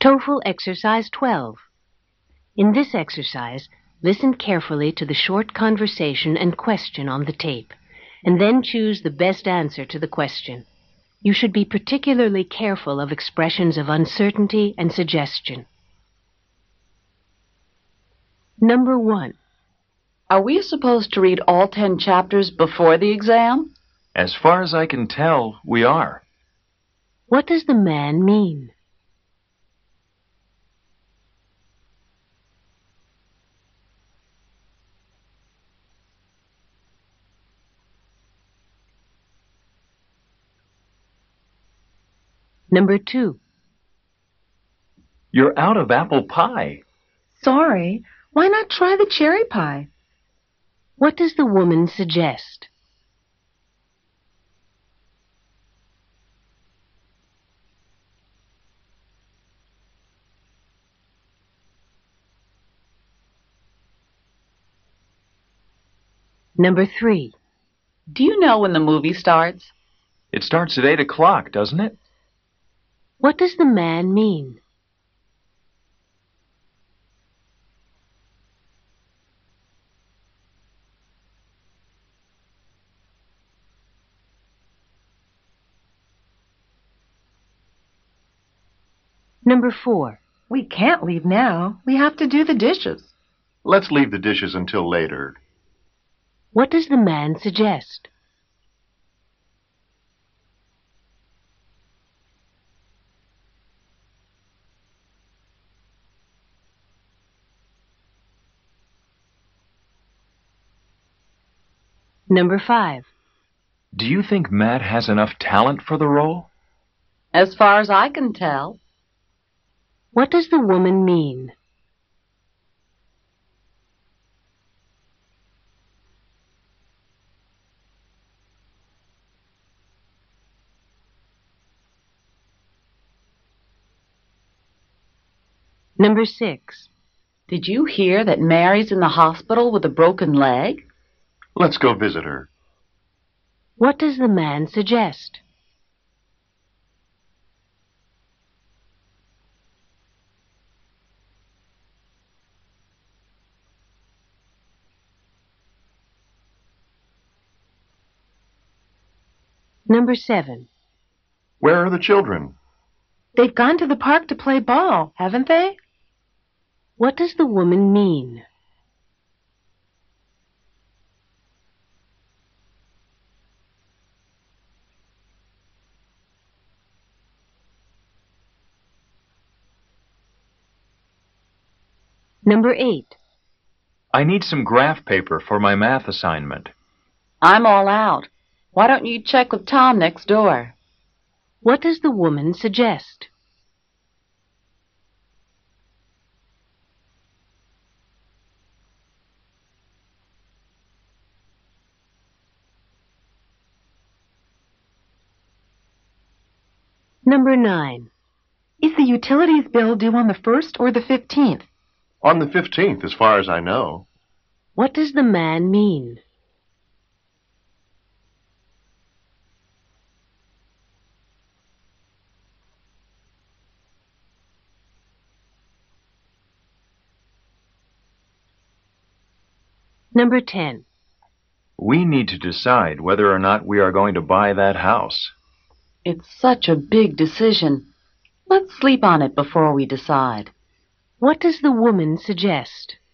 TOEFL Exercise 12. In this exercise, listen carefully to the short conversation and question on the tape, and then choose the best answer to the question. You should be particularly careful of expressions of uncertainty and suggestion. Number 1. Are we supposed to read all 10 chapters before the exam? As far as I can tell, we are. What does the man mean? Number 2. You're out of apple pie. Sorry, why not try the cherry pie? What does the woman suggest? Number 3. Do you know when the movie starts? It starts at 8 o'clock, doesn't it? What does the man mean? Number 4. We can't leave now. We have to do the dishes. Let's leave the dishes until later. What does the man suggest? Number 5. Do you think Matt has enough talent for the role? As far as I can tell. What does the woman mean? Number 6. Did you hear that Mary's in the hospital with a broken leg? Let's go visit her. What does the man suggest? Number 7. Where are the children? They've gone to the park to play ball, haven't they? What does the woman mean? Number 8. I need some graph paper for my math assignment. I'm all out. Why don't you check with Tom next door? What does the woman suggest? Number 9. Is the utilities bill due on the 1st or the 15th? On the 15th, as far as I know. What does the man mean? Number 10. We need to decide whether or not we are going to buy that house. It's such a big decision. Let's sleep on it before we decide. What does the woman suggest?